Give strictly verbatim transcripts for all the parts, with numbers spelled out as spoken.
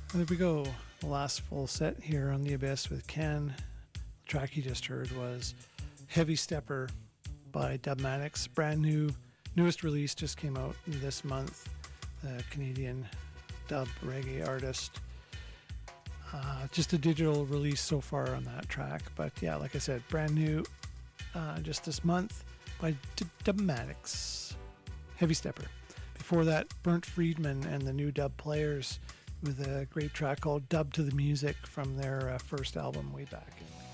There we go. The last full set here on The Abyss with Ken. The track you just heard was Heavy Stepper by Dubmatix. Brand new, newest release just came out this month. The Canadian dub reggae artist. Uh, just a digital release so far on that track. But yeah, like I said, brand new uh, just this month by D- Dubmatix. Heavy Stepper. Before that, Burnt Friedman and the New Dub Players with a great track called Dub to the Music from their uh, first album way back.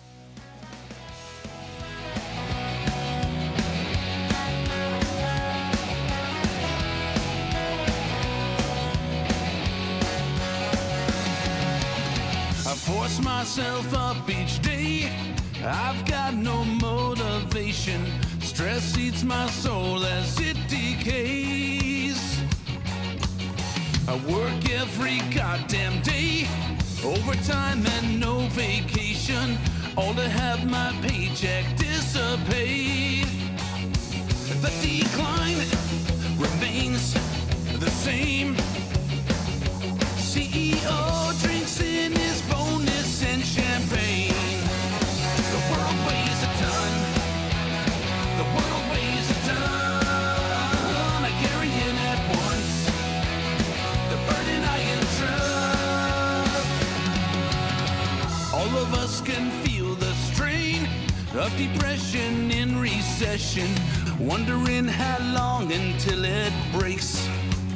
I force myself up each day. I've got no motivation. Stress eats my soul as it decays. I work every goddamn day, overtime and no vacation, all to have my paycheck dissipate. The decline remains the same. C E O drinks in his bonus and champagne. The world weighs a ton. The world weighs a ton. I carry it at once. The burden I entrust. All of us can feel the strain of depression in recession, wondering how long until it breaks.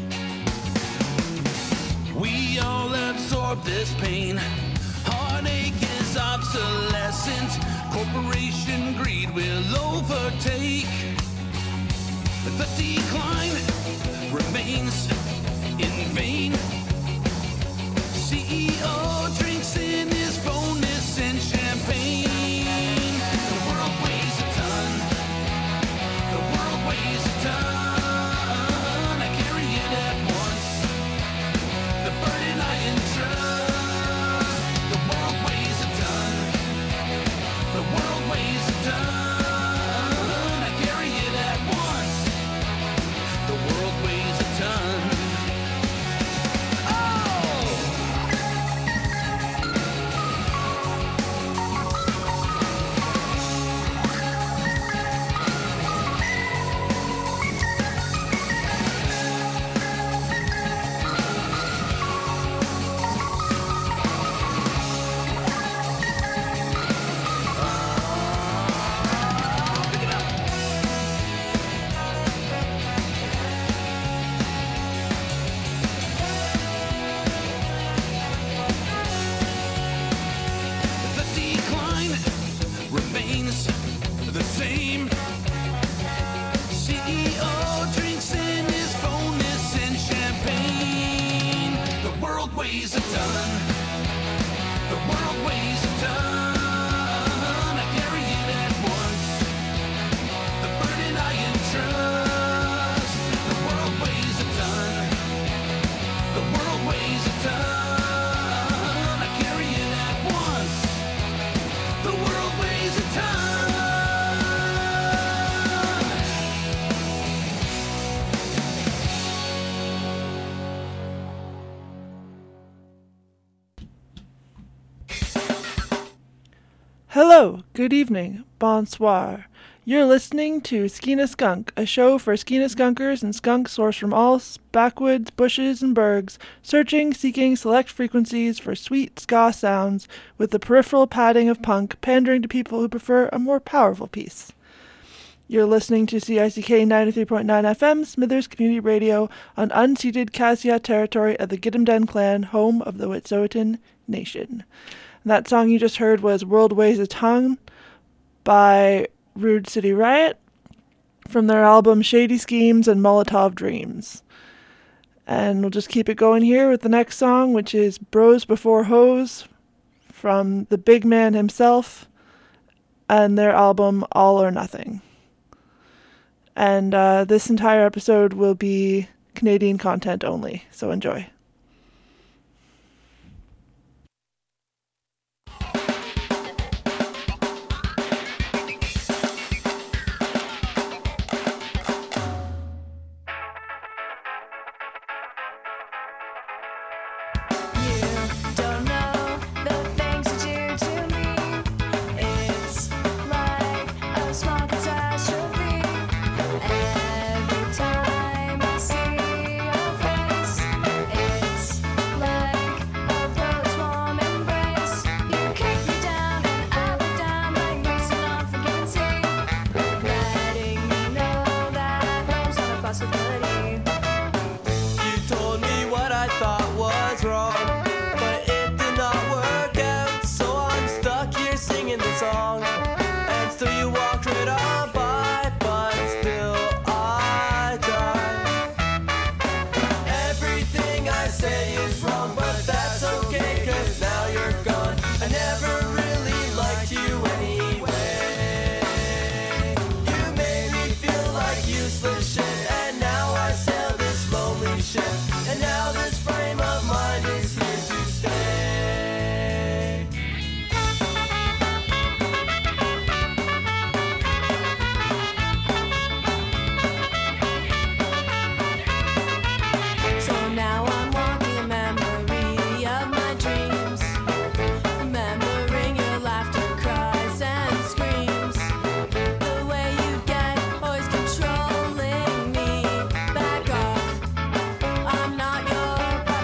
We all absorb this pain. Heartache is obsolescent. Corporation greed will overtake. The decline remains in vain. C E O drinks in his bonus and champagne. The world weighs a ton. The world weighs a ton. I carry it at once. The burden I entrust. The world weighs a ton. The world weighs a ton. I carry it at once. The world weighs a ton. Hello, good evening, bonsoir. You're listening to Skeena Skunk, a show for Skeena Skunkers and skunks sourced from all backwoods, bushes, and bergs, searching, seeking select frequencies for sweet ska sounds, with the peripheral padding of punk, pandering to people who prefer a more powerful piece. You're listening to C I C K ninety-three point nine F M, Smithers Community Radio, on unceded Kasia territory of the Gitumden clan, home of the Wet'suwet'en Nation. And that song you just heard was World Weighs a Ton by Rude City Riot from their album Shady Schemes and Molotov Dreams. And we'll just keep it going here with the next song, which is Bros Before Hoes from the big man himself and their album All or Nothing. And uh, this entire episode will be Canadian content only, so enjoy. Yeah. And now this frame of mind is here to stay. So now I'm walking a memory of my dreams, remembering your laughter, cries, and screams. The way you get always controlling me. Back off, I'm not your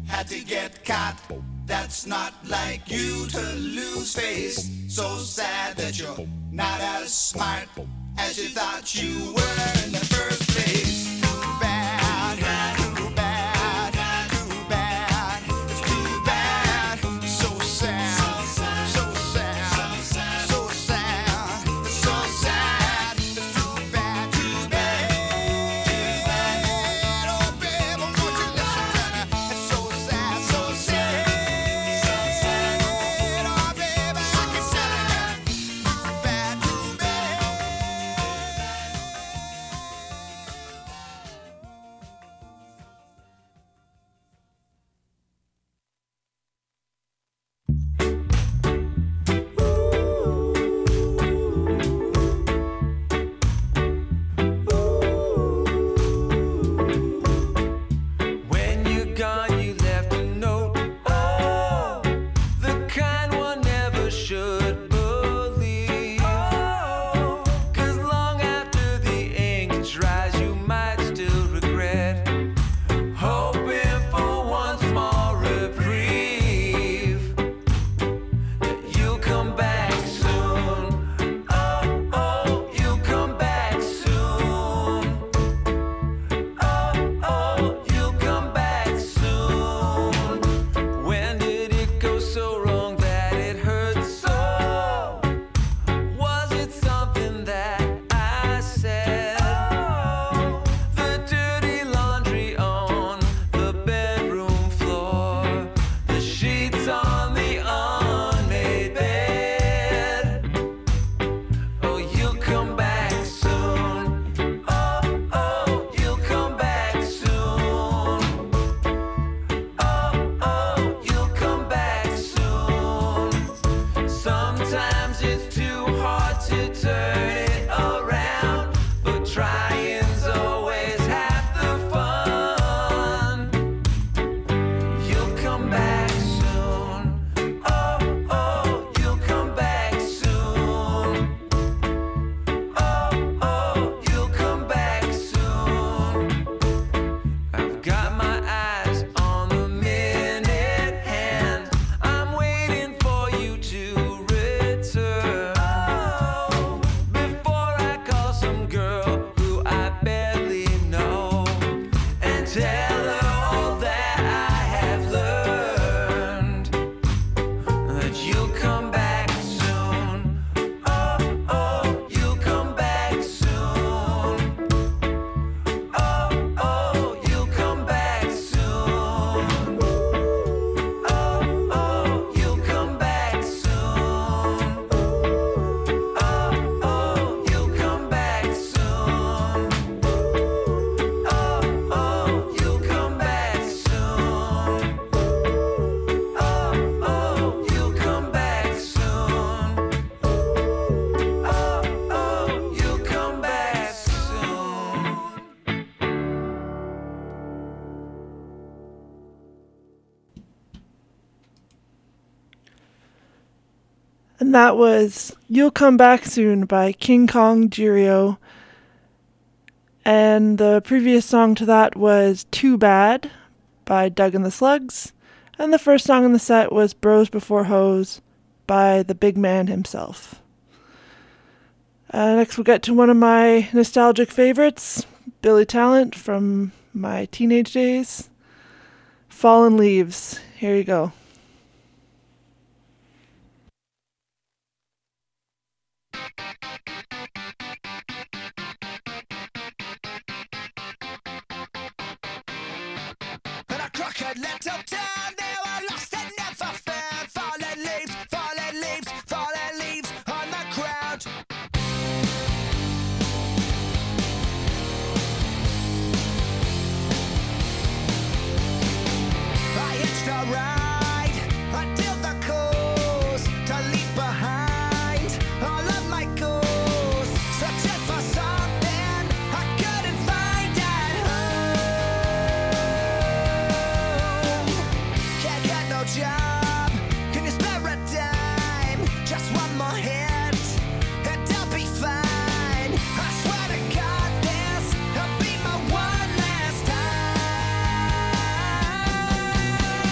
had to get caught. That's not like you to lose face. So sad that you're not as smart as you thought you were in the first place. Too bad, too bad, too bad. It's too bad. So sad, so sad, so sad, so sad. It's too bad, too bad, too bad. Oh babe, won't you listen to me? It's so sad, so sad. Oh babe, I can tell you. Too bad, too bad. When you're gone, you left a note. Oh, the kind one never should believe. Oh, 'cause long after the ink dries, you might still regret hoping for one small reprieve. That you'll come back soon. Oh, oh, you'll come back soon. Oh, oh, you'll come back soon. When did it go so wrong that it hurt so? Was it something that I said? Oh, the dirty laundry on the bedroom floor, the sheets on the unmade bed. Oh, you'll come back soon. Oh, oh, you'll come back soon. Oh, oh, you'll come back soon. Sometimes it's too hard to turn it around, but trying's always half the fun. You'll come back soon. Oh, oh, you'll come back soon. Oh, oh, you'll come back soon. I've got my eyes on the minute hand. I'm waiting for you to return. Oh, before I call some girl who I barely know and tell her all that I have learned. That you'll come back soon. Oh, oh, you'll come back soon. Oh, oh, you'll come back soon. Oh, oh, you'll come back soon. Oh, oh, you'll come back soon. Oh, oh, you'll come back soon. Oh, oh, you'll come back soon. Oh, oh, you'll come back soon. And that was You'll Come Back Soon by King Kong Jirio. And the previous song to that was Too Bad by Doug and the Slugs. And the first song in the set was Bros Before Hoes by the big man himself. Uh, next we'll get to one of my nostalgic favorites, Billy Talent from my teenage days. Fallen Leaves. Here you go. And a crooked little town, they were lost and never found. Fallen leaves, fallen leaves, fallen leaves on the ground. I hitched a ride until the coast to leave behind all of my goals. Searching for something I couldn't find at home. Can't get no job. Can you spare a dime? Just one more hit and I'll be fine. I swear to God, this'll be my one last time.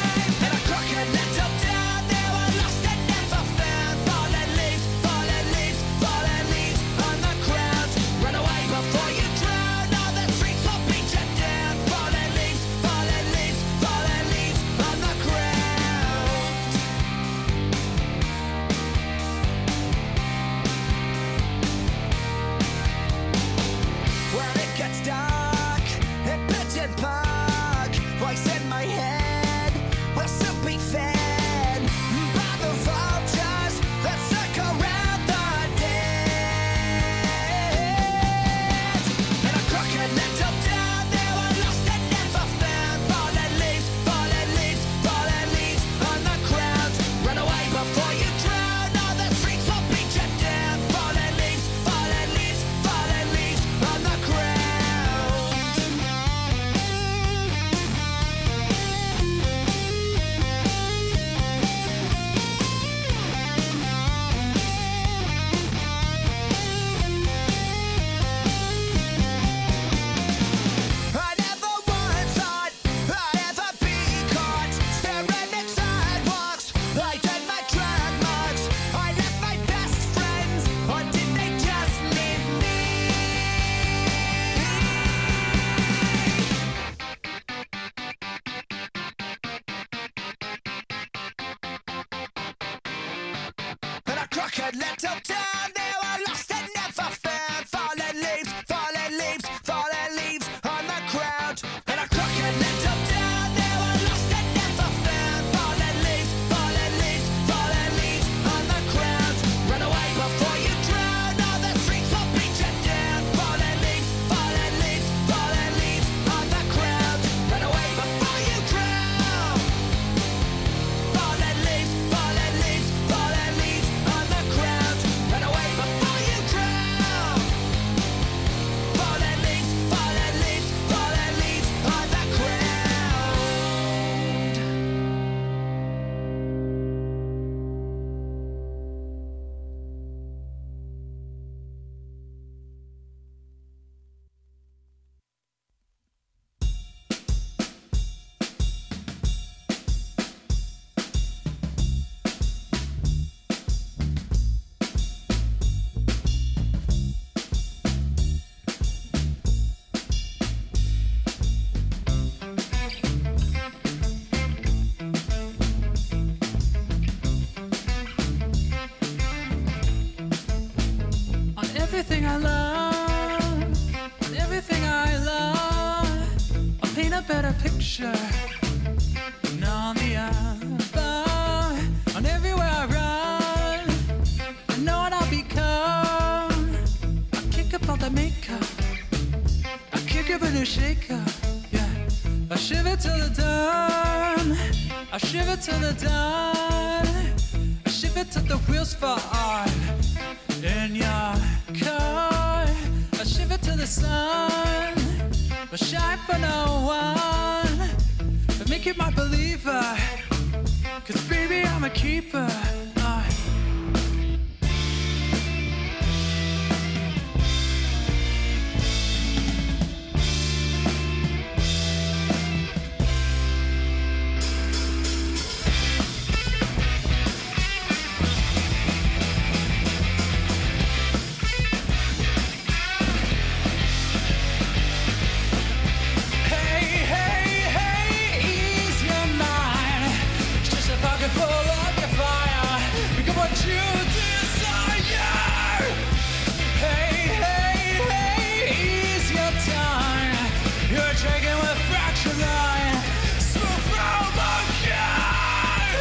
crooked little town. They were lost and never found. Fallen leaves, fallen leaves, fallen leaves on the ground. In a crooked little town, they were lost and never found. Fallen leaves, fallen leaves, fallen leaves on the ground. Run away before you drown. All the streets will beat you down. Fallen leaves, fallen leaves, fallen leaves on the ground. Run away before you drown. Fallen leaves, fallen leaves, fallen leaves on the ground. Run away before you drown. Fallen leaves, fallen leaves, fallen leaves on the ground. On everything I love, on everything I love, I'll paint a better picture than on the other. On everywhere I run, I know what I'll become. I'll kick up all the makeup, I'll kick up a new shaker, yeah. I'll shiver till the dawn, I'll shiver till the dawn, I'll shiver till the wheels fall off in your car. I shiver to the sun, but shine for no one. But make it my believer, cause baby I'm a keeper. Uh, Hey, hey, hey, ease your mind. It's just a pocket full of your fire. Become what you desire. Hey, hey, hey, ease your tongue. You're drinking with fractured line. Smooth from again.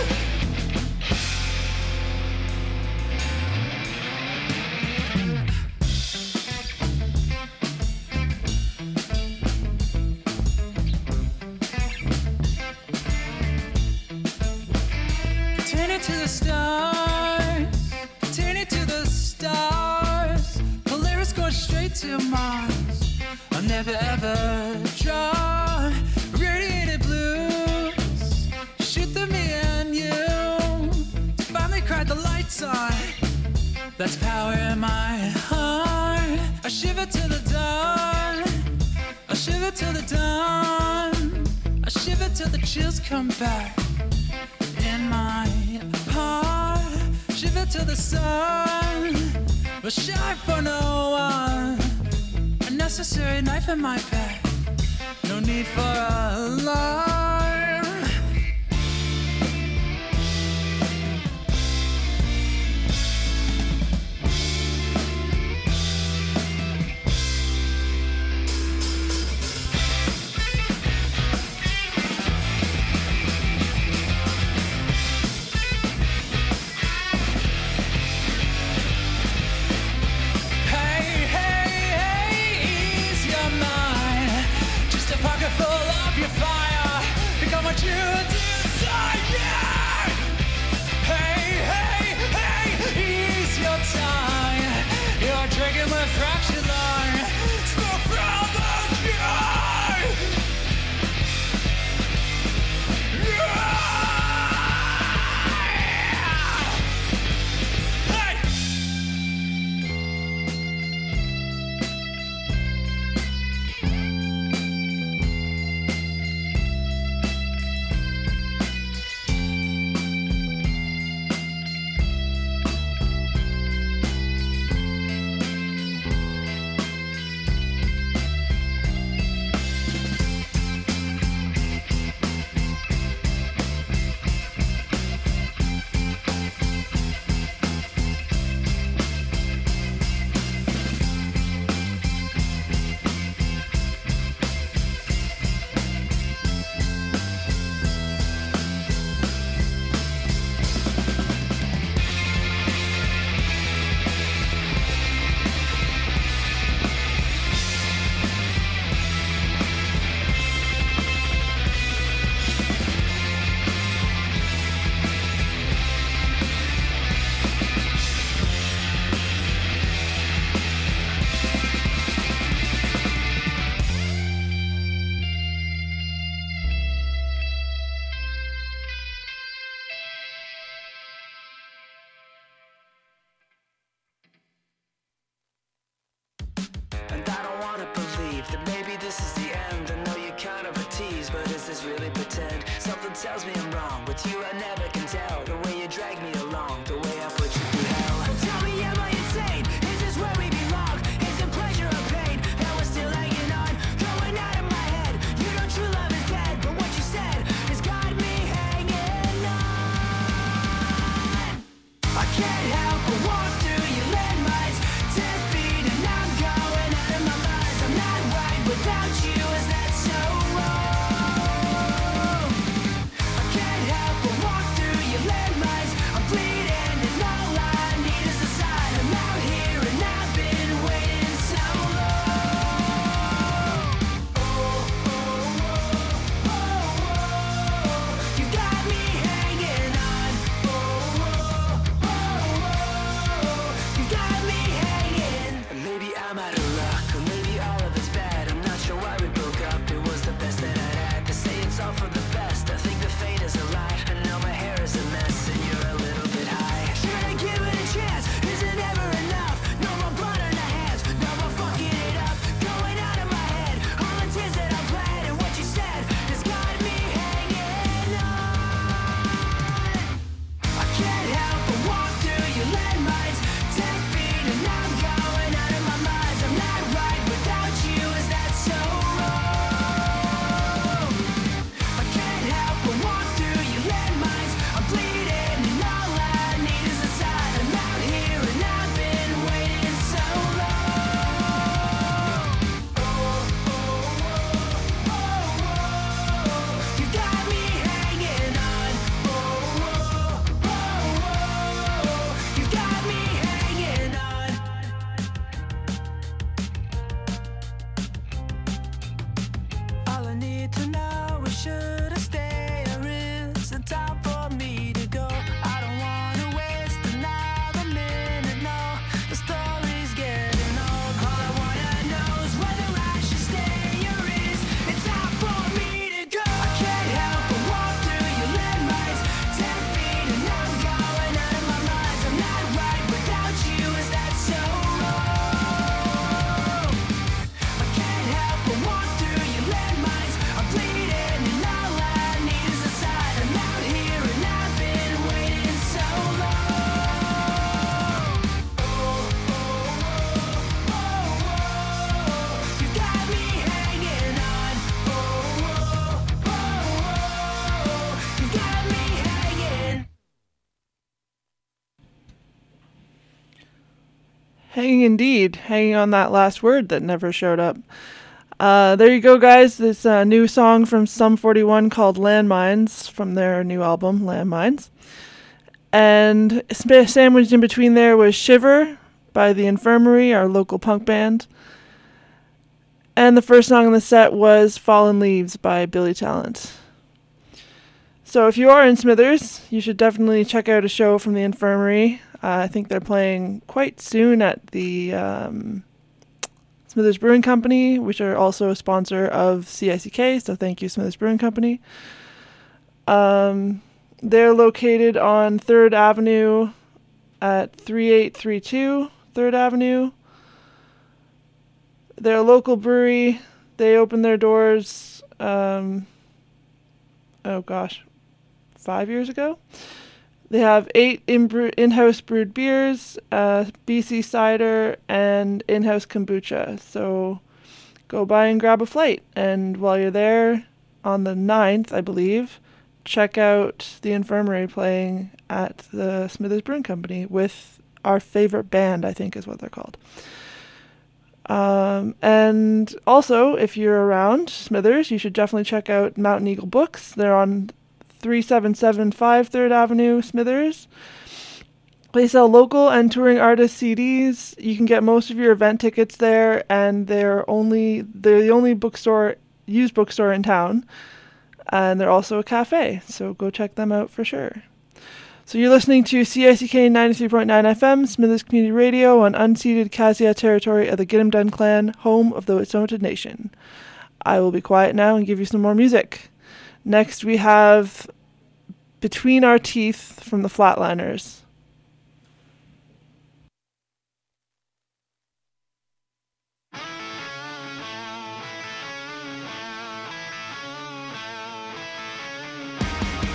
Continue to the stars, continue to the stars. Polaris goes straight to Mars. I'll never ever draw radiated blues. Shoot through me and you. Finally cried the lights on. That's power in my heart. I shiver to the dawn. I shiver to the dawn. I shiver till the chills come back in my heart. Shiver to the sun, but shine for no one. A necessary knife in my back, no need for alarm. Hey, hey, hey, ease your mind. Just a pocket full of your fire. tells me I'm wrong. With you I never can tell. The way you drag me along, the way I put you through hell. Tell me, am I insane? Is this where we belong? Is it pleasure or pain? That we're still hanging on, going out of my head. You know true love is dead, but what you said has got me hanging on. I can't help but walk through your landmines, ten feet and I'm going out of my mind. I'm not right without you, is that so wrong? I can't help but walk through your landmines. I'm bleeding and all I need is a sign. I'm out here and I've been waiting so long. Oh, oh, oh, oh, oh. You got me hanging on. Oh, oh, oh, oh. You got me hanging. Maybe I'm out of luck, or maybe all of it's bad. I'm not sure why we broke up. It was the best that I'd had. To say it's all for the best, I think the fate is a lie. And now my hair is a mess, and you're a little bit high. Should I give it a chance? Is it ever enough? No more blood on the hands, no more fucking it up. Going out of my head, all the tears that I bled, and what you said has got me hanging on. I can't help but walk through your landmines, ten feet and I'm going out of my mind. I'm not right without you, is that so wrong? I can't help but walk through your landmines. I'm bleeding and all I need is a sign. I'm out here and I've been waiting so long. Oh, oh, oh, oh, oh. You got me hanging on. Oh, oh, oh, oh. You got me hanging on. All I need to know is should I stay or is it time for me to go? I don't wanna waste another minute, no. The story's getting old. All I wanna know is whether I should stay or is it time for me to go? I can't help but walk through your landmines, ten feet and I'm going out of my mind. I'm not right without you, is that so wrong? I can't help but walk through your landmines. I'm bleeding and all I need is a sign. I'm out here and I've been waiting so long. Oh, oh, oh, oh, oh. You got me hanging on. Oh, oh, oh, oh. You got me hanging. Hanging indeed. Hanging on that last word that never showed up. Uh, there you go, guys. This uh, new song from Sum forty-one called Landmines from their new album, Landmines. And sp- sandwiched in between there was Shiver by The Infirmary, our local punk band. And the first song in the set was Fallen Leaves by Billy Talent. So if you are in Smithers, you should definitely check out a show from The Infirmary. Uh, I think they're playing quite soon at the um, Smithers Brewing Company, which are also a sponsor of C I C K, so thank you, Smithers Brewing Company. Um, they're located on third Avenue at thirty-eight thirty-two third Avenue. They're a local brewery. They opened their doors, um, oh gosh, five years ago. They have eight in in-house brewed beers, uh, B C cider, and in-house kombucha. So go by and grab a flight. And while you're there on the ninth, I believe, check out The Infirmary playing at the Smithers Brewing Company with our favorite band, I think is what they're called. Um, and also, if you're around Smithers, you should definitely check out Mountain Eagle Books. They're on thirty-seven seventy-five third Avenue, Smithers. They sell local and touring artist C Ds. You can get most of your event tickets there, and they're only they're the only bookstore, used bookstore in town. And they're also a cafe, so go check them out for sure. So you're listening to C I C K ninety-three point nine F M, Smithers Community Radio, on unceded Kasia territory of the Gidim Clan, home of the Wet'suwet'en Nation. I will be quiet now and give you some more music. Next we have Between Our Teeth from the Flatliners. Between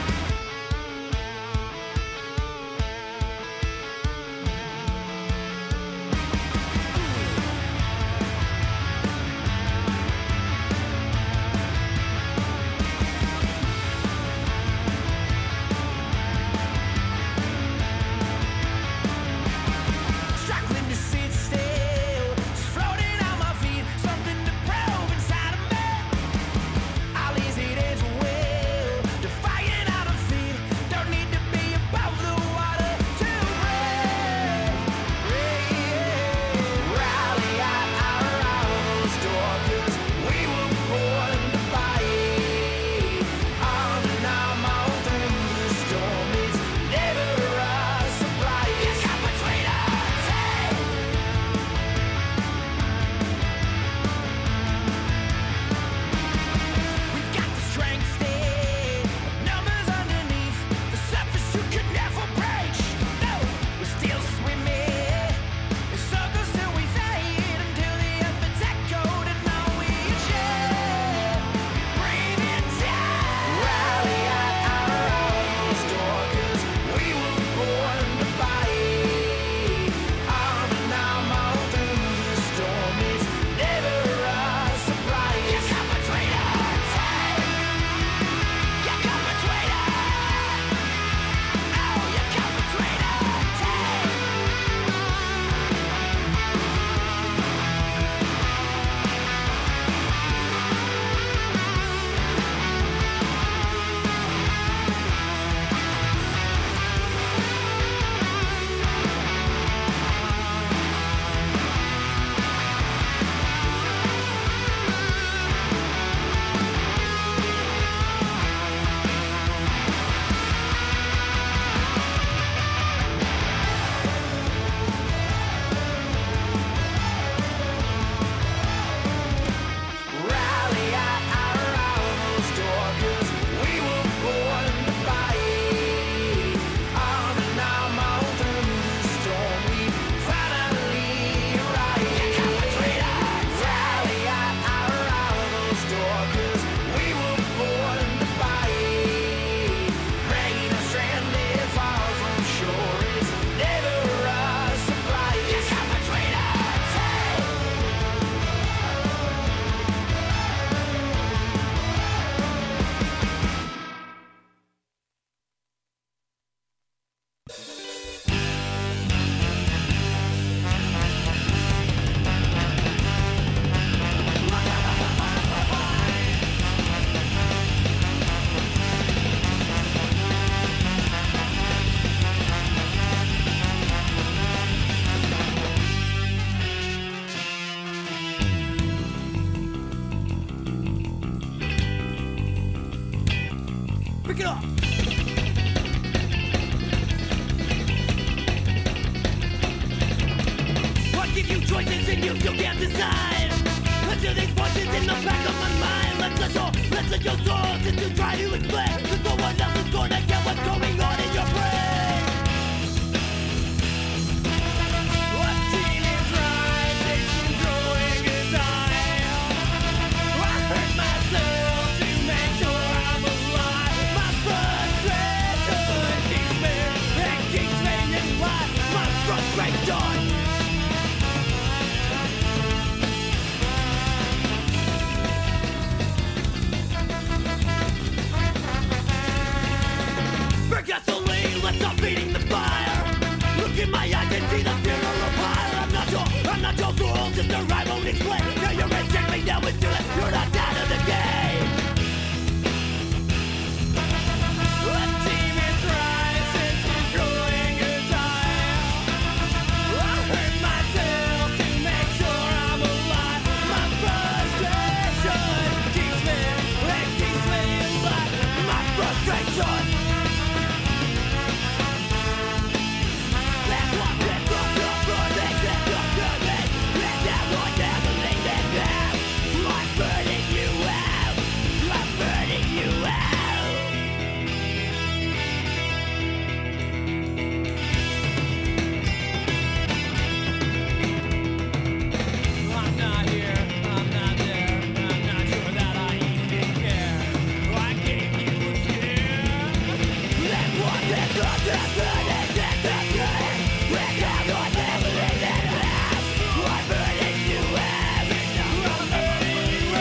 and you still can't decide. Until these voices in the back of my mind. Let's let your, let's let your soul sit to try to explain. Cause no one else is gonna get what's going on in your brain. What team is rising, throwing a time. I hurt myself to make sure I'm alive. My frustration keeps me, it keeps me in line. My frustration. For gasoline, let's stop feeding the fire. Look in my eyes and see the funeral pyre. I'm not your, I'm not your fool, just a rhyme won't explain. Now you're rejecting me, now it's too late. You're not out of the game. A team is rising, controlling your time. I hurt myself to make sure I'm alive. My frustration keeps me, it keeps me alive. My frustration. That's what this fucked up for me. That's what good me. That's what never made me laugh. I'm burning you out. I'm burning you out. I'm not here, I'm not there, I'm not sure that I even care. I gave you a scare. That's what this fucked up for me. That's what good. That's what never made me laugh. I'm burning you out. I'm burning you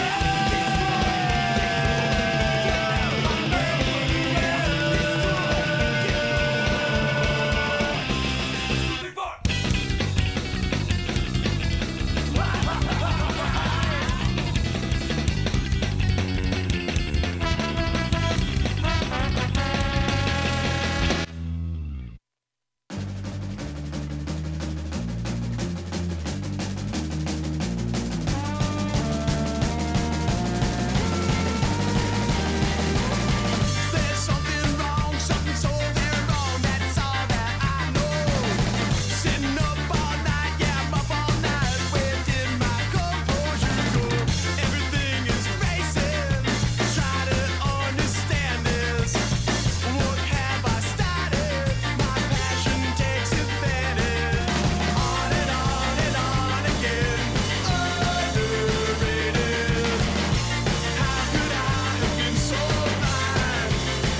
There's something wrong, something so very wrong. That's all that I know. Sitting up all night, yeah, I'm up all night. Where did my composure go? Everything is racing. Try to understand this. What have I started? My passion takes advantage. On and on and on again. Underrated. How could I have been so blind?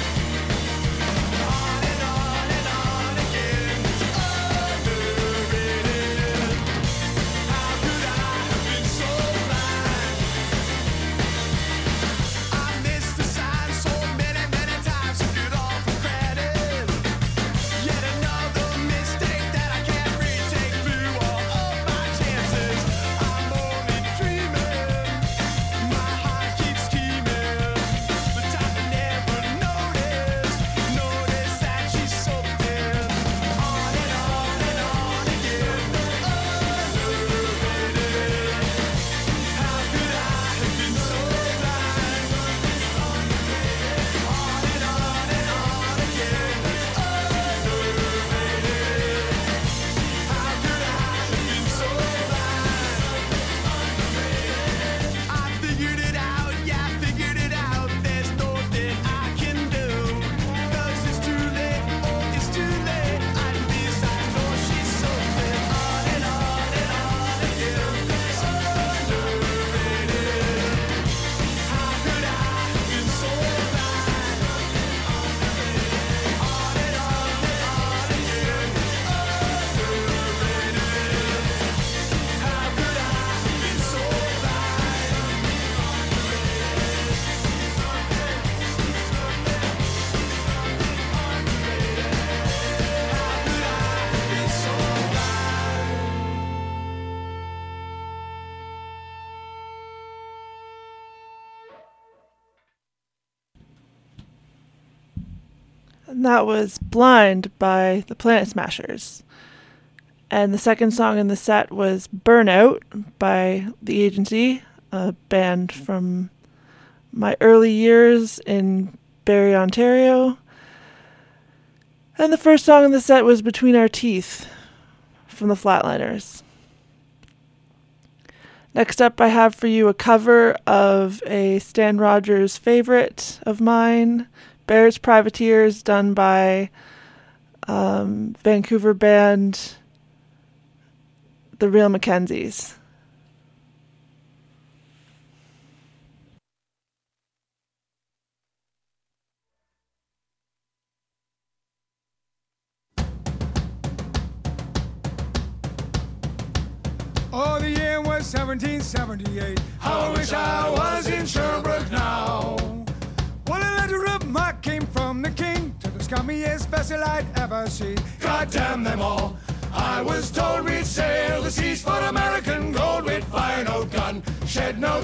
On and on and on again. Underrated. How could I have been so blind? I missed the sign so many, many times. Took it all for granted. Yet another mistake that I can't retake. Blew all of my chances. I'm only dreaming. My heart keeps scheming. The time to never notice. Notice that she's something. On and on and on again. Underrated. How could I have been so blind? On and on and on again. Underrated. How could I have been so blind? I figured it out, yeah, I figured it out. There's nothing I can do. 'Cause it's too late, oh, it's too late. At least I know she's something. On and on and on again. Underrated. How could I have been so blind? On and on and on again. Underrated. How could I have been so blind? And that was Blind by the Planet Smashers. And the second song in the set was Burnout by The Agency, a band from my early years in Barrie, Ontario. And the first song in the set was Between Our Teeth from the Flatliners. Next up, I have for you a cover of a Stan Rogers favorite of mine, Bears Privateers, done by um, Vancouver band The Real Mackenzies. Oh, the year was seventeen seventy-eight. How I wish I was in Sherbrooke now. Well, a letter of marque came from the king to the scummiest vessel I'd ever seen. God damn them all. I was told we'd sail the seas for American gold. We'd fire no gun, shed no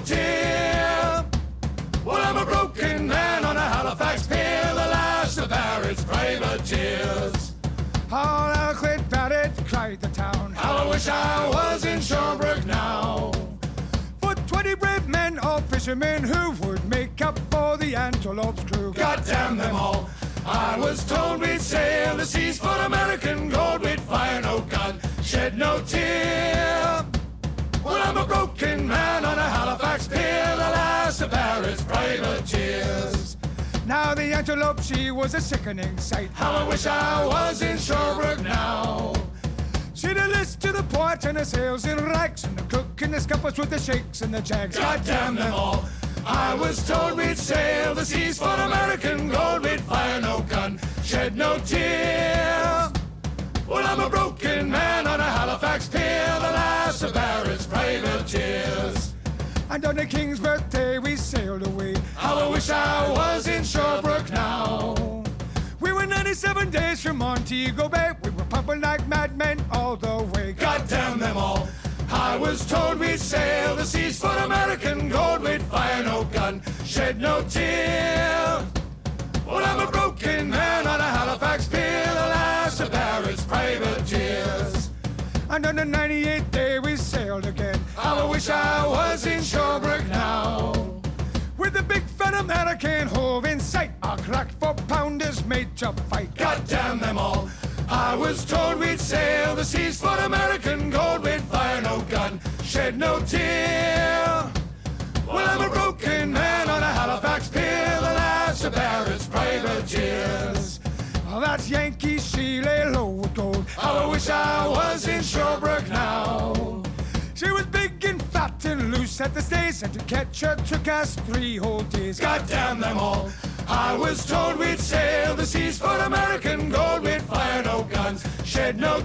tear. Well, I'm a broken man on a Halifax pier, the last of Barrett's privateers. All I'll quit about it, cried the town. How I wish I was in Sherbrooke now. For twenty brave men, all fishermen, who would make up for the Antelope's crew. God damn them all. I was told we'd sail the seas for American gold. We'd fire no gun, shed no tear. Well, I'm a broken man on a Halifax pier, the last of Barrett's privateers. Now the Antelope, she was a sickening sight. How I wish I was in Sherbrooke now. She'd a list to the port and the sails in racks, and the cook and the scuppers with the shakes and the jags. God damn them all. I was told we'd sail the seas for American gold. We'd fire no gun, shed no tear. Well, I'm a broken man on a Halifax pier, the last of Barrett's privateers. And on the King's birthday we sailed away. How I wish I was in Sherbrooke now. We were ninety-seven days from Montego Bay. We were pumping like madmen all the way. God damn them all. I was told we'd sail the seas for American gold. We'd fire no gun, shed no tear. Well, I'm a broken man on a Halifax pier, the last of Barrett's privateers. And on the ninety-eighth day we sailed again. How I wish I was in Sherbrooke now. With the big fat American hove in sight, our crack four pounders made to fight. God damn them all. I was told we'd sail the seas for American gold. We'd fire no gun, shed no tear. Well, I'm a broken man on a Halifax pier, the last of Barrett's privateers. Oh, that Yankee, she lay low with gold. How I wish I was in Sherbrooke now. She was big and fat and loose at the stays, and to catch her took us three whole days. God damn them all. I was told we'd sail the seas for American gold. We'd fire no guns, shed no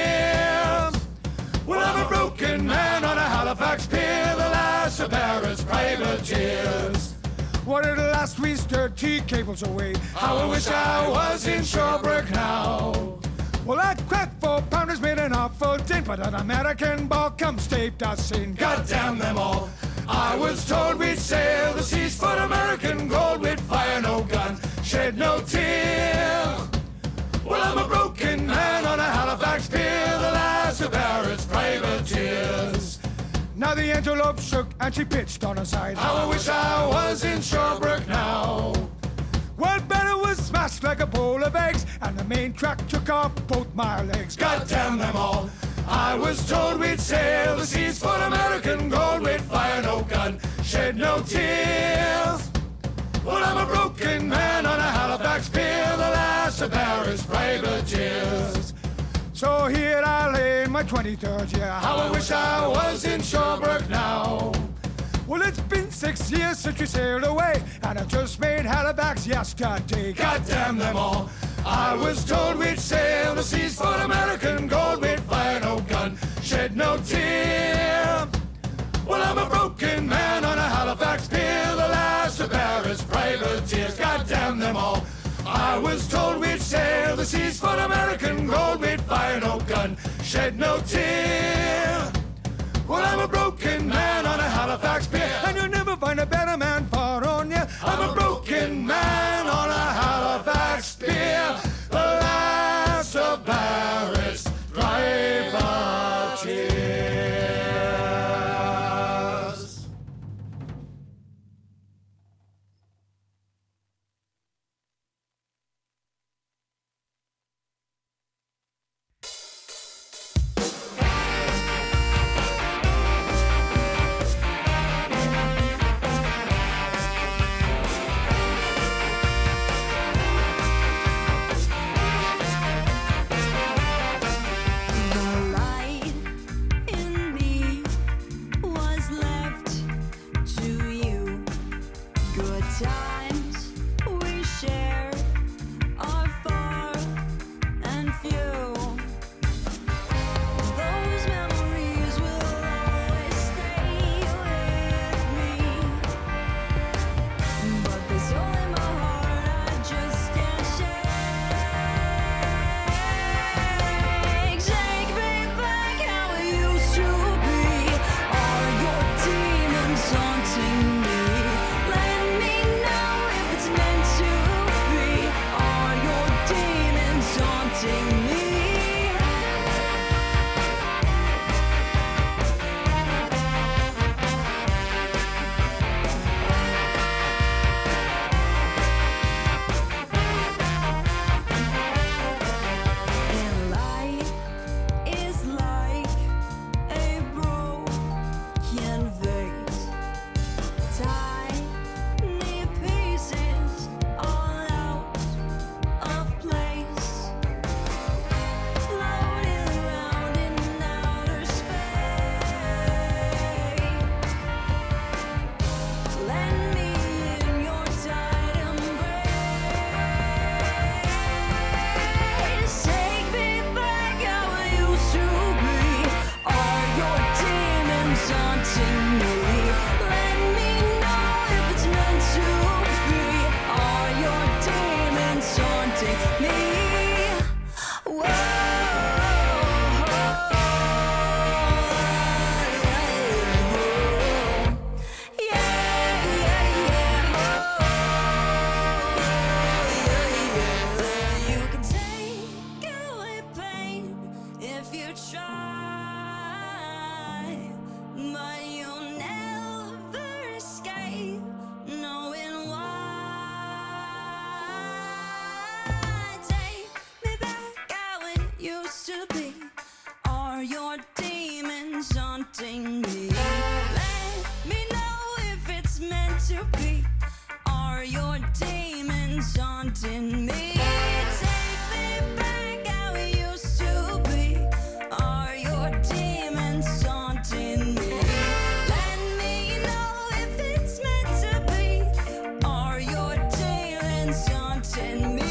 tears. Well, I'm a broken man on a Halifax pier, the last of Barrett's privateers. What at last we stirred tea cables away. How I wish I was in Sherbrooke now. Well, that crack four pounders made an awful din, but an American ball come staved us in. God damn them all. I was told we'd sail the seas for American gold. We'd fire no gun, shed no tear. Well, I'm a broken man on a Halifax pier, the last of Barrett's privateers. Now the Antelope shook and she pitched on her side. How I wish I was in Sherbrooke now. Well, Barrett was smashed like a bowl of eggs, and the main track took off both my legs. God damn them all. I was told we'd sail the seas for American gold. We'd fire no gun, shed no tears. Well, I'm a broken man on a Halifax pier, the last of Barrett's privateers. So here I lay in my twenty-third year. How I wish I was in Sherbrooke now. Well, it's been six years since we sailed away, and I just made Halifax yesterday. God damn them all. I was told we'd sail the seas for American gold. We'd fire no gun, shed no tear. Well, I'm a broken man on a Halifax pier, the last of Barrett's privateers. God damn them all. I was told we'd sail the seas for American gold. We'd fire no gun, shed no tear. Well, I'm a broken man on a Halifax pier, and you'll never find a better man for on you. I'm a broken man on a Halifax pier, the last of Barrett's privateers. haunting me. And life is like a broken vase, tiny pieces all out of place, floating around in outer space. Let me in your tight embrace. Take me back how I used to be. Are your demons haunting me? Let me know if it's meant to be. Are your demons haunting me? Whoa. Yeah, yeah, yeah. You can take away pain if you try, but you'll never escape knowing why. Take me back how it used to be. Are your demons haunting me? Let me know if it's meant to be. Are your demons haunting me? Take me back how it used to be. Are your demons haunting me? Let me know if it's meant to be. Are your demons haunting me?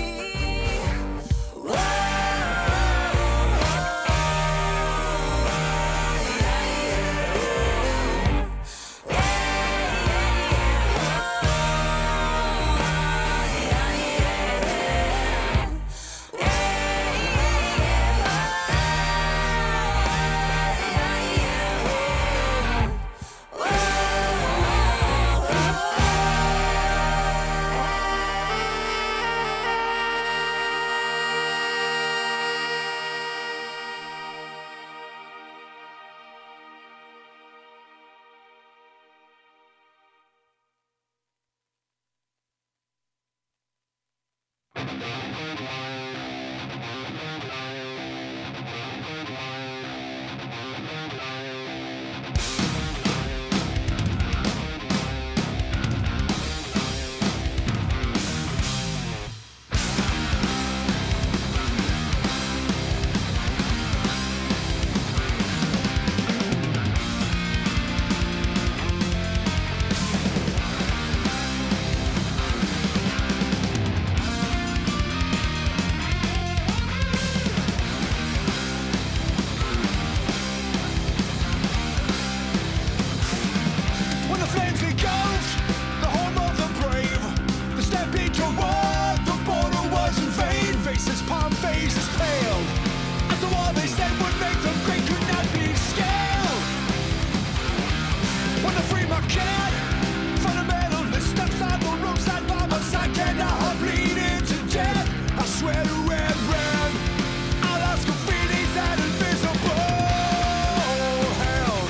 When the flames engulfed the home of the brave, the stampede toward the border was in vain. Faces, palm faces paled, as the wall they said would make them great could not be scaled. When the free market fundamentalist steps on the roadside by my side, cannot have bleeding to death. I swear to red, red, I'll ask graffiti's that invisible held.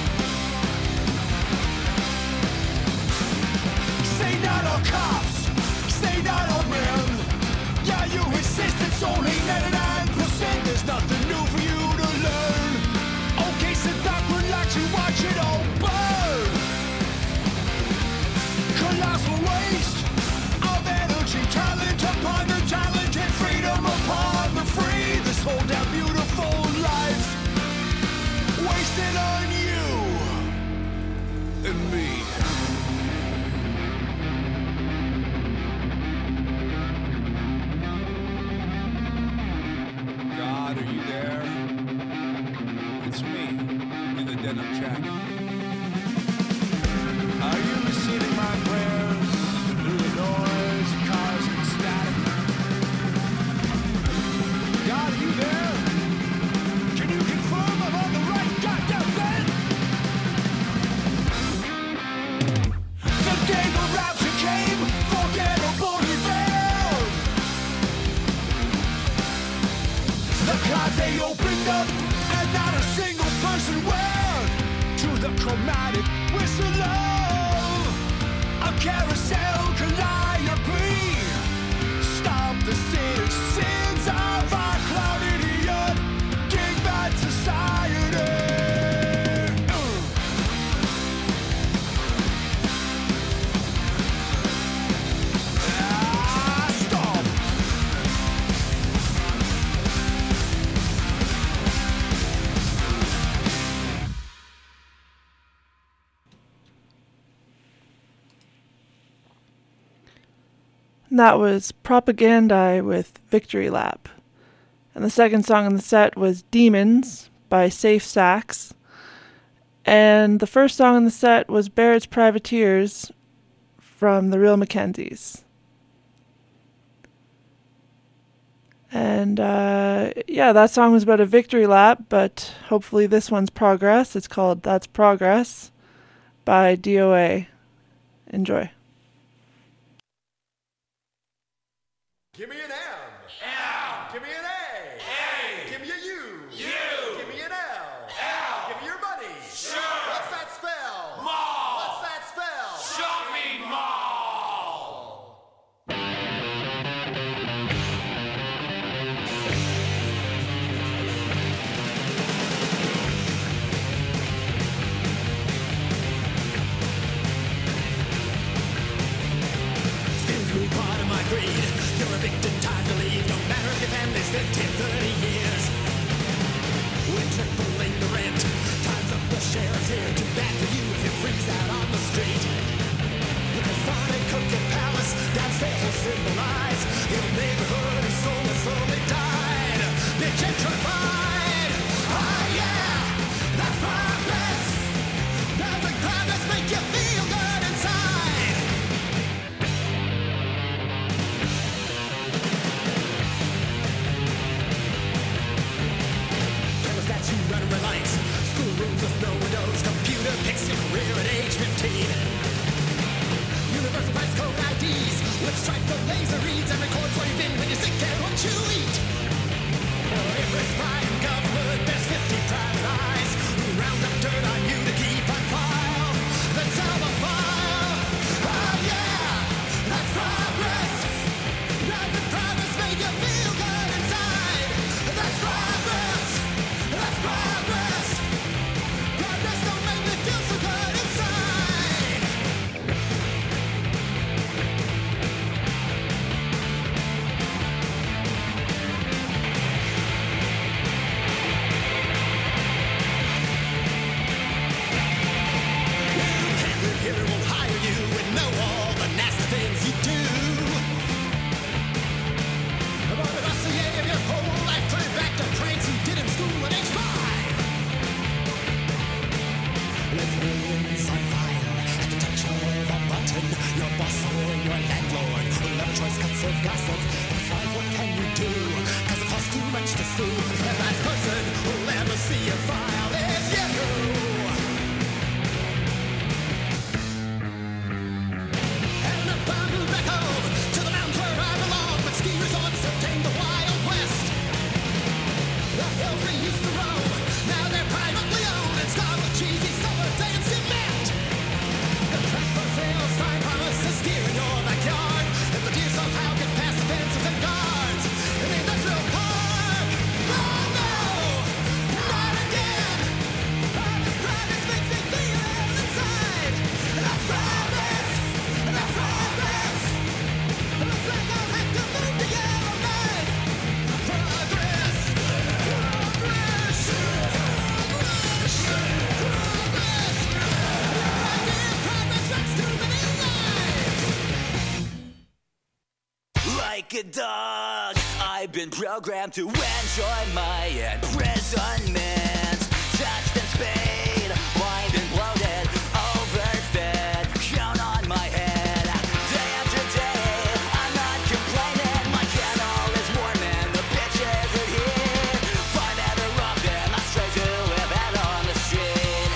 Say not all cops, say not all men. Yeah, you insist it's only ninety-nine percent. There's nothing new for you to learn. Okay, so dark, relax, you watch it all burn. Cause they opened up and not a single person went to the chromatic whistle of carousel calliope. Stop the citizens of our clouded idiot gangbang society. Uh. Ah, stop. And that was Propagandae with Victory Lap. And the second song in the set was Demons by Safe Sax. And the first song in the set was Barrett's Privateers from The Real Mackenzies. And uh, yeah, that song was about a victory lap, but hopefully this one's progress. It's called That's Progress by D O A. Enjoy. Give me an M. L. Give me an A. A. Give me a U. U. Give me an L. L. Give me your money. Sure. What's that spell? Mall. What's that spell? Shopping mall. Skills grew part of my creed. You're a victim, time to leave. No matter if your family's fifteen, thirty years. We're tripling the rent. Time's up, the sheriff's here. Too bad for you if you freeze out on the street. The Sonic Cookie Palace downstairs will symbolize your neighborhood whose soul has slowly died. Be gentrified. Oh yeah, that's progress. Doesn't progress make you feel good inside? Thermostats you run red lights. Schoolrooms with no windows. Computer picks your career at age fifteen. Universal price code I Ds with stripe the laser reads and records where you've been when you're sick and what you eat. For every spy in government, there's fifty private eyes who round up dirt on you to keep on file. Then tell the file. Oh yeah, that's progress. Doesn't progress make you feel good inside? That's progress. That's progress. Progress don't make me feel so good inside. Can't live here, won't hire you and know all the nasty things you do. About the rest of your whole life trying back to pranks you did in school at age five. Let's millions on fire at the touch of a button. Your boss or your landlord will have a choice cuts of gossip. Besides, what can you do? Cause it costs too much to sue. The last person who'll ever see your file is you. And I'm bound to back home to the mountains where I belong. But ski resorts have tamed the Wild West. The hills we used to roam, now they're privately owned and starred with cheesy summer day and cement. The track for sale sign promises skier in your backyard. If the deer somehow get past the fences and guards in the industrial park. Oh no, not again. All this progress makes me feel ill inside. That's progress. That's progress. Looks like I'll have to move to Yellowknife. Progress. Progress. Progress. Progress. Your idea of progress wrecks too many lives. Like a dog, I've been programmed to enjoy my imprisonment. Touched and spayed, blind and bloated, overfed, count on my head. Day after day, I'm not complaining. My kennel is warm and the bitches are here. Find ever often, I stray to live out on the street.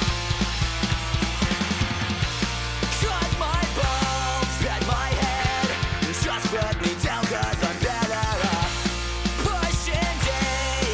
Cut my balls, bend my head, just put me down cause I'm better off. Pushing day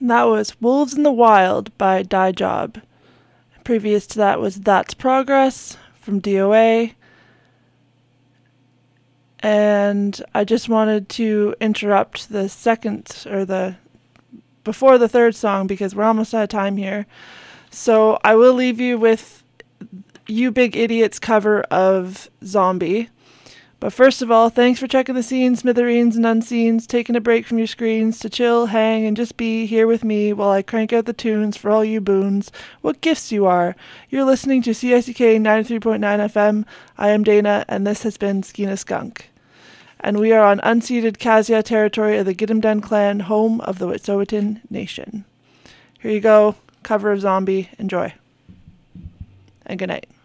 That was Wolves in the Wild by Die Job. Previous to that was That's Progress from D O A. And I just wanted to interrupt the second, or the, before the third song, because we're almost out of time here. So I will leave you with You Big Idiots cover of Zombie. But first of all, thanks for checking the scenes, smithereens and unseens, taking a break from your screens to chill, hang, and just be here with me while I crank out the tunes for all you boons. What gifts you are. You're listening to C I C K ninety-three point nine F M. I am Dana, and this has been Skeena Skunk. And we are on unceded Kasia territory of the Gitumden clan, home of the Wet'suwet'en Nation. Here you go, cover of Zombie. Enjoy. And good night.